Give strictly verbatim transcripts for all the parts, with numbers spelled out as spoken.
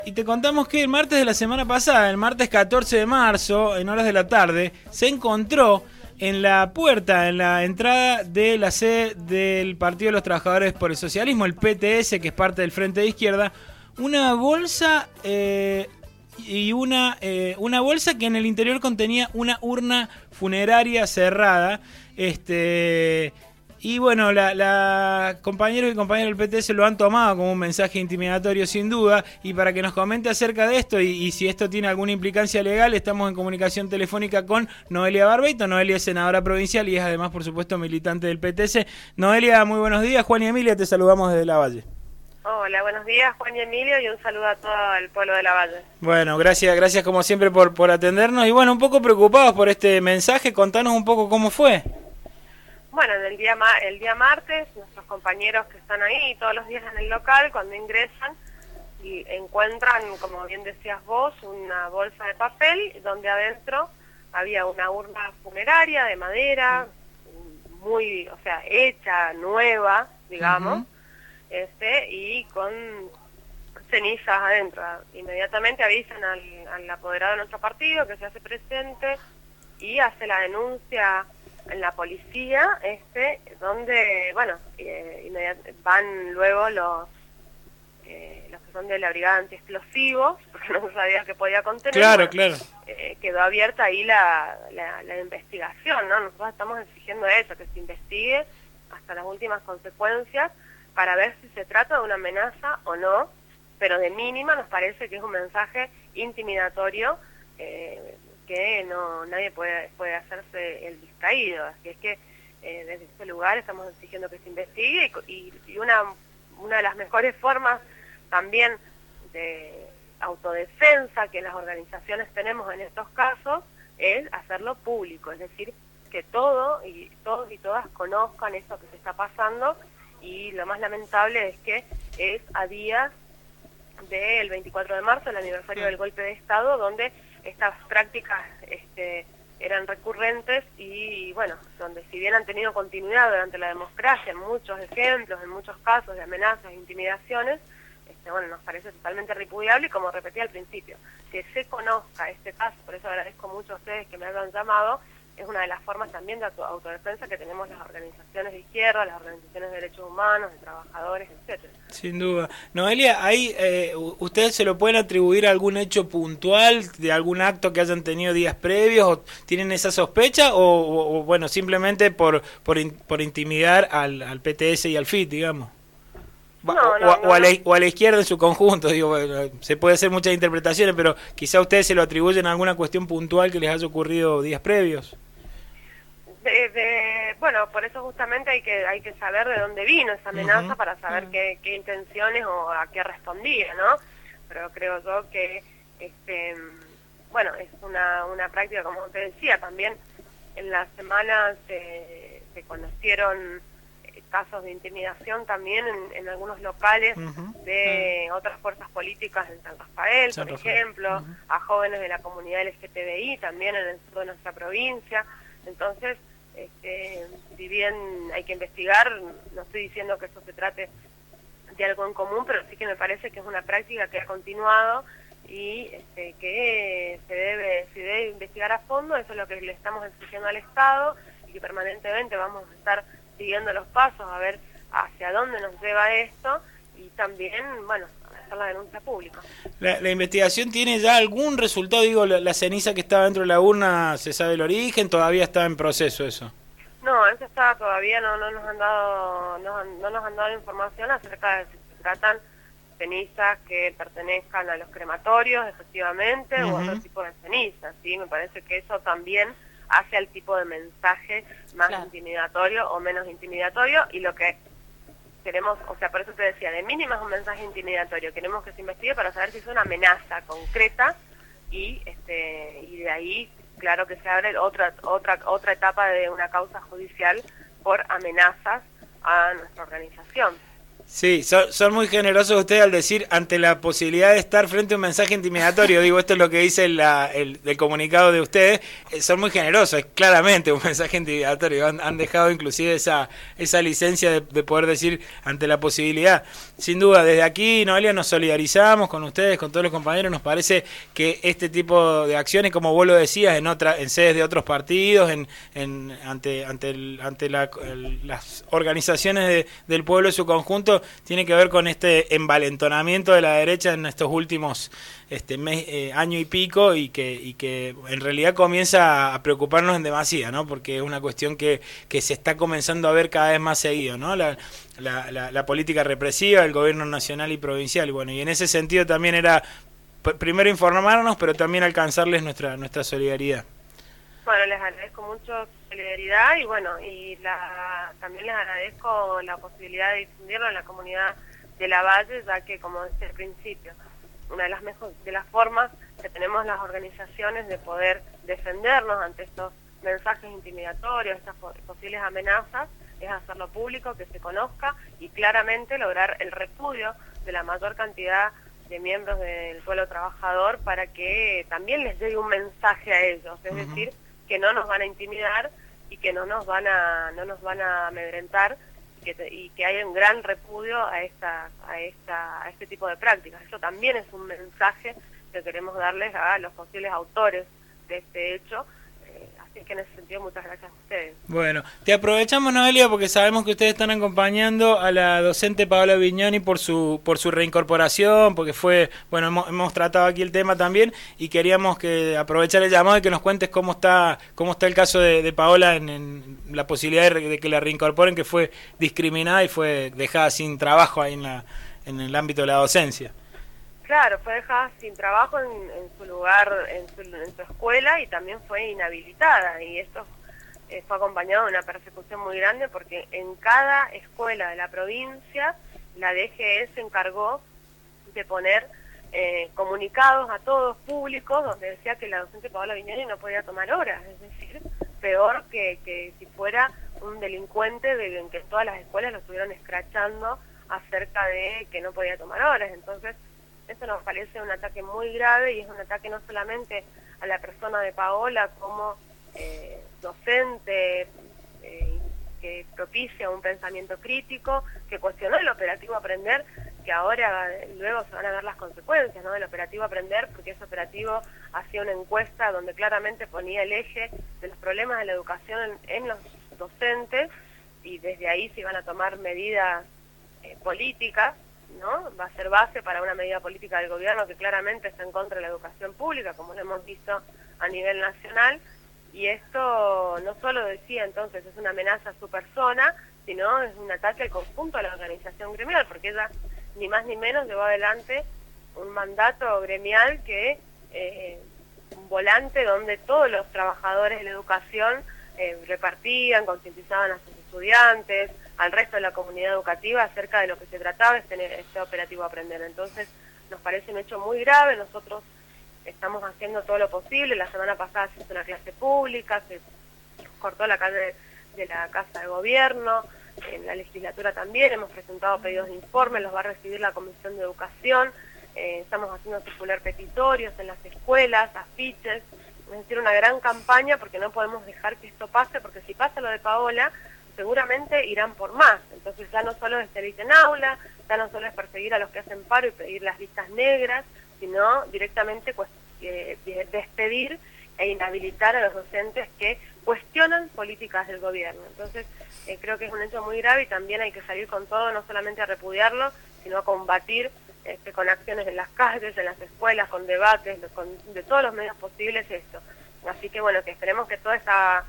Y te contamos que el martes de la semana pasada, el martes catorce de marzo, en horas de la tarde, se encontró en la puerta, en la entrada de la sede del Partido de los Trabajadores por el Socialismo, el P T S, que es parte del Frente de Izquierda, una bolsa eh, y una, eh, una bolsa que en el interior contenía una urna funeraria cerrada. Este... Y bueno, la, la compañeros y compañeras del P T S lo han tomado como un mensaje intimidatorio sin duda, y para que nos comente acerca de esto y, y si esto tiene alguna implicancia legal, estamos en comunicación telefónica con Noelia Barbeito. Noelia es senadora provincial y es además, por supuesto, militante del P T S. Noelia, muy buenos días. Juan y Emilia, te saludamos desde Lavalle. Hola, buenos días, Juan y Emilio, y un saludo a todo el pueblo de Lavalle. Bueno, gracias, gracias como siempre por, por atendernos, y bueno, un poco preocupados por este mensaje. Contanos un poco cómo fue. Bueno, el día, ma el día martes, nuestros compañeros que están ahí todos los días en el local, cuando ingresan, y encuentran, como bien decías vos, una bolsa de papel donde adentro había una urna funeraria de madera, muy, o sea, hecha, nueva, digamos, uh-huh. este y con cenizas adentro. Inmediatamente avisan al, al apoderado de nuestro partido, que se hace presente y hace la denuncia en la policía, este donde, bueno, eh, van luego los eh, los que son de la brigada antiexplosivos, porque no sabía que podía contener. Claro, bueno, claro. Eh, quedó abierta ahí la, la, la investigación, ¿no? Nosotros estamos exigiendo eso, que se investigue hasta las últimas consecuencias para ver si se trata de una amenaza o no, pero de mínima nos parece que es un mensaje intimidatorio, eh, que no nadie puede puede hacerse el distraído, así es que eh, desde este lugar estamos exigiendo que se investigue y, y una una de las mejores formas también de autodefensa que las organizaciones tenemos en estos casos es hacerlo público, es decir, que todo y todos y todas conozcan eso que se está pasando, y lo más lamentable es que es a días del veinticuatro de marzo, el aniversario del golpe de Estado, donde estas prácticas este, eran recurrentes y, bueno, donde si bien han tenido continuidad durante la democracia, en muchos ejemplos, en muchos casos de amenazas e intimidaciones, este, bueno, nos parece totalmente repudiable, y como repetí al principio, que se conozca este caso, por eso agradezco mucho a ustedes que me hayan llamado, es una de las formas también de auto autodefensa que tenemos las organizaciones de izquierda, las organizaciones de derechos humanos, de trabajadores, etcétera. Sin duda. Noelia, ¿hay, eh, ¿ustedes se lo pueden atribuir a algún hecho puntual, de algún acto que hayan tenido días previos, o tienen esa sospecha, o, o, o bueno, simplemente por por, in, por intimidar al, al P T S y al F I T, digamos? No, o, no, o, no, o, a la, o a la izquierda en su conjunto, digo, bueno, se puede hacer muchas interpretaciones, pero quizá ustedes se lo atribuyen a alguna cuestión puntual que les haya ocurrido días previos. De, de, bueno, por eso justamente hay que hay que saber de dónde vino esa amenaza, uh-huh. para saber uh-huh. qué, qué intenciones o a qué respondía, ¿no? Pero creo yo que, este bueno, es una, una práctica, como te decía, también en la semana se, se conocieron casos de intimidación también en, en algunos locales uh-huh. de uh-huh. otras fuerzas políticas en San Rafael, San por Rafael. ejemplo, uh-huh. a jóvenes de la comunidad L G T B I también en el sur de nuestra provincia. Entonces, este, si bien hay que investigar, no estoy diciendo que eso se trate de algo en común, pero sí que me parece que es una práctica que ha continuado y este, que se debe, se debe investigar a fondo. Eso es lo que le estamos exigiendo al Estado, y que permanentemente vamos a estar siguiendo los pasos a ver hacia dónde nos lleva esto, y también, bueno, hacer la denuncia pública. La, la investigación tiene ya algún resultado, digo, la, la ceniza que estaba dentro de la urna, ¿se sabe el origen? ¿Todavía está en proceso eso? No, eso está todavía, no, no nos han dado no, no nos han dado información acerca de si se tratan cenizas que pertenezcan a los crematorios, efectivamente, uh-huh. o otro tipo de cenizas, ¿sí? Me parece que eso también hace al tipo de mensaje más claro. intimidatorio o menos intimidatorio, y lo que queremos, o sea, por eso te decía, de mínima es un mensaje intimidatorio, queremos que se investigue para saber si es una amenaza concreta, y este y de ahí, claro que se abre otra otra otra etapa de una causa judicial por amenazas a nuestra organización. Sí, son, son muy generosos ustedes al decir ante la posibilidad de estar frente a un mensaje intimidatorio. Digo, esto es lo que dice la, el, el comunicado de ustedes. Eh, son muy generosos, es claramente un mensaje intimidatorio. Han, han dejado inclusive esa esa licencia de, de poder decir ante la posibilidad. Sin duda, desde aquí, Noelia, nos solidarizamos con ustedes, con todos los compañeros. Nos parece que este tipo de acciones, como vos lo decías, en otra, en sedes de otros partidos, en, en ante ante el, ante la, el, las organizaciones de, del pueblo en su conjunto, tiene que ver con este envalentonamiento de la derecha en estos últimos este mes, eh, año y pico, y que y que en realidad comienza a preocuparnos en demasía, ¿no? Porque es una cuestión que, que se está comenzando a ver cada vez más seguido, ¿no? La, la, la, la política represiva, el gobierno nacional y provincial. Y bueno, y en ese sentido también era primero informarnos, pero también alcanzarles nuestra nuestra solidaridad. Bueno, les agradezco mucho su solidaridad y bueno, y la, también les agradezco la posibilidad de difundirlo en la comunidad de La Valle, ya que, como decía al principio, una de las mejor, de las formas que tenemos las organizaciones de poder defendernos ante estos mensajes intimidatorios, estas posibles amenazas, es hacerlo público, que se conozca y claramente lograr el repudio de la mayor cantidad de miembros del pueblo trabajador para que también les llegue un mensaje a ellos, es uh-huh. decir, que no nos van a intimidar y que no nos van a no nos van a amedrentar y que, te, y que hay un gran repudio a esta a esta a este tipo de prácticas. Eso también es un mensaje que queremos darles a los posibles autores de este hecho. Así que en ese sentido, muchas gracias a ustedes. Bueno, te aprovechamos, Noelia, porque sabemos que ustedes están acompañando a la docente Paola Vignoni por su por su reincorporación, porque fue, bueno, hemos, hemos tratado aquí el tema también y queríamos que aprovechar el llamado y que nos cuentes cómo está cómo está el caso de, de Paola en, en la posibilidad de, de que la reincorporen, que fue discriminada y fue dejada sin trabajo ahí en la en el ámbito de la docencia. Claro, fue dejada sin trabajo en, en su lugar, en su, en su escuela, y también fue inhabilitada, y esto eh, fue acompañado de una persecución muy grande porque en cada escuela de la provincia la D G E se encargó de poner eh, comunicados a todos públicos donde decía que la docente Paola Vignoni no podía tomar horas, es decir, peor que, que si fuera un delincuente de en que todas las escuelas lo estuvieron escrachando acerca de que no podía tomar horas. Entonces, esto nos parece un ataque muy grave y es un ataque no solamente a la persona de Paola como eh, docente eh, que propicia un pensamiento crítico, que cuestionó el operativo Aprender, que ahora luego se van a ver las consecuencias, ¿no?, del operativo Aprender, porque ese operativo hacía una encuesta donde claramente ponía el eje de los problemas de la educación en, en los docentes, y desde ahí se iban a tomar medidas eh, políticas, ¿no? Va a ser base para una medida política del gobierno que claramente está en contra de la educación pública, como lo hemos visto a nivel nacional, y esto no solo decía entonces es una amenaza a su persona, sino es un ataque al conjunto de la organización gremial, porque ella ni más ni menos llevó adelante un mandato gremial que eh, un volante donde todos los trabajadores de la educación eh, repartían, concientizaban a sus estudiantes, al resto de la comunidad educativa acerca de lo que se trataba este, este operativo Aprender. Entonces nos parece un hecho muy grave. Nosotros estamos haciendo todo lo posible. La semana pasada se hizo una clase pública, se cortó la calle de la Casa de Gobierno, en la legislatura también hemos presentado pedidos de informe, los va a recibir la Comisión de Educación, eh, estamos haciendo circular petitorios en las escuelas, afiches, es decir, una gran campaña, porque no podemos dejar que esto pase, porque si pasa lo de Paola, seguramente irán por más. Entonces ya no solo es delito en aula, ya no solo es perseguir a los que hacen paro y pedir las listas negras, sino directamente pues, eh, despedir e inhabilitar a los docentes que cuestionan políticas del gobierno. Entonces eh, creo que es un hecho muy grave y también hay que salir con todo, no solamente a repudiarlo, sino a combatir este, con acciones en las calles, en las escuelas, con debates, con, de todos los medios posibles esto. Así que bueno, que esperemos que toda esta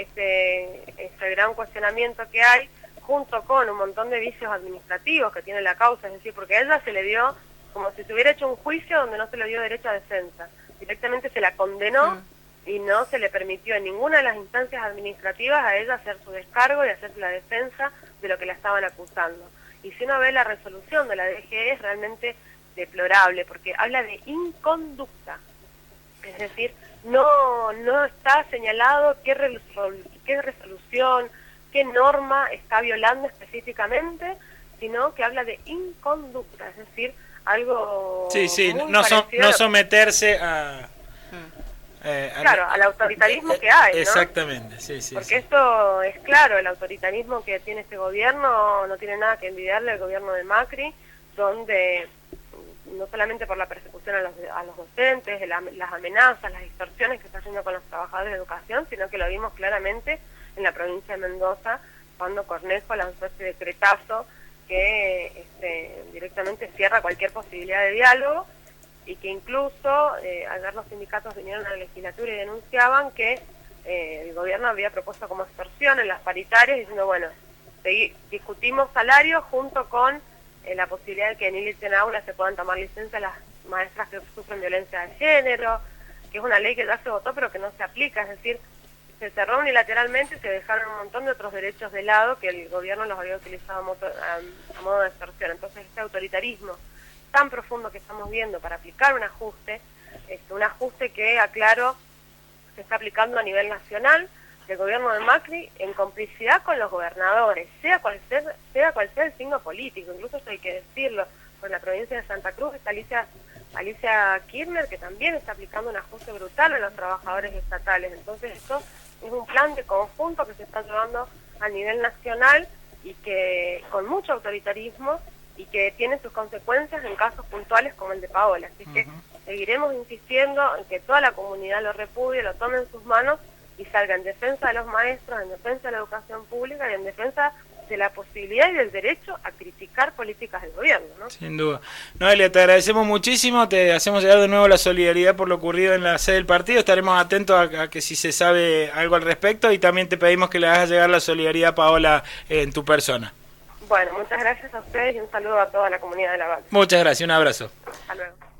Este, este gran cuestionamiento que hay, junto con un montón de vicios administrativos que tiene la causa, es decir, porque a ella se le dio como si se hubiera hecho un juicio donde no se le dio derecho a defensa, directamente se la condenó mm. y no se le permitió en ninguna de las instancias administrativas a ella hacer su descargo y hacer la defensa de lo que la estaban acusando. Y si uno ve la resolución de la D G E es realmente deplorable, porque habla de inconducta, es decir, no no está señalado qué, resol, qué resolución, qué norma está violando específicamente, sino que habla de inconducta, es decir, algo sí, sí, muy no, so, parecido no a lo que- someterse a... Eh, a- Claro, al autoritarismo que hay, ¿no? Exactamente, sí, sí. Porque sí. esto es claro, el autoritarismo que tiene este gobierno no tiene nada que envidiarle al gobierno de Macri, donde no solamente por la persecución a los, a los docentes, el am- las amenazas, las extorsiones que está haciendo con los trabajadores de educación, sino que lo vimos claramente en la provincia de Mendoza, cuando Cornejo lanzó este decretazo que este, directamente cierra cualquier posibilidad de diálogo, y que incluso eh, ayer los sindicatos vinieron a la legislatura y denunciaban que eh, el gobierno había propuesto como extorsión en las paritarias, diciendo, bueno, segui- discutimos salarios junto con eh, la posibilidad de que en ILIT en aula se puedan tomar licencia las maestras que sufren violencia de género, que es una ley que ya se votó pero que no se aplica, es decir, se cerró unilateralmente y se dejaron un montón de otros derechos de lado que el gobierno los había utilizado a, moto, a, a modo de extorsión. Entonces este autoritarismo tan profundo que estamos viendo para aplicar un ajuste, este, un ajuste que, aclaro, se está aplicando a nivel nacional del gobierno de Macri en complicidad con los gobernadores, sea cual sea, sea cual sea el signo político, incluso eso hay que decirlo, por la provincia de Santa Cruz está Alicia, Alicia Kirchner, que también está aplicando un ajuste brutal a los trabajadores estatales. Entonces esto es un plan de conjunto que se está llevando a nivel nacional y que con mucho autoritarismo y que tiene sus consecuencias en casos puntuales como el de Paola. Así que uh-huh. seguiremos insistiendo en que toda la comunidad lo repudie, lo tome en sus manos y salga en defensa de los maestros, en defensa de la educación pública y en defensa de la posibilidad y del derecho a criticar políticas del gobierno, ¿no? Sin duda. Noelia, te agradecemos muchísimo, te hacemos llegar de nuevo la solidaridad por lo ocurrido en la sede del partido, estaremos atentos a, a que si se sabe algo al respecto y también te pedimos que le hagas llegar la solidaridad a Paola eh, en tu persona. Bueno, muchas gracias a ustedes y un saludo a toda la comunidad de La Valle. Muchas gracias, un abrazo. Hasta luego.